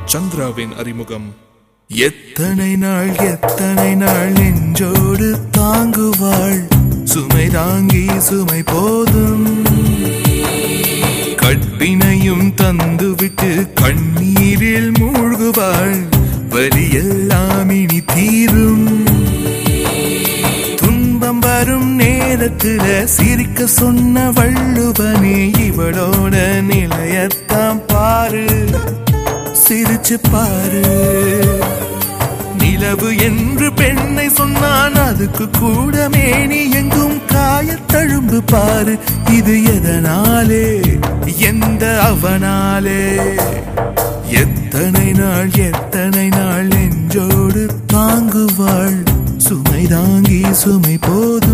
சந்திராவின் அறிமுகம். எத்தனை நாள் நெஞ்சோடு தாங்குவாள், சுமை தாங்கி சுமை போதும். கட்டினையும் தந்துவிட்டு கண்ணீரில் மூழ்குவாள், வலியெல்லாம் இனி தீரும். துன்பம் வரும் நேரத்துல சிரிக்க சொன்ன வள்ளுவனே, இவளோட நிலையத்தான் பாரு, சிரிச்சு பாரு. நிலவு என்று பெண்ணை சொன்னான், அதுக்கு கூட மேனி எங்கும் காயத்தழும்பு பாரு. இது எதனாலே, எந்த அவனாலே? எத்தனை நாள் நெஞ்சோடு தாங்குவாள், சுமை தாங்கி சுமை போது.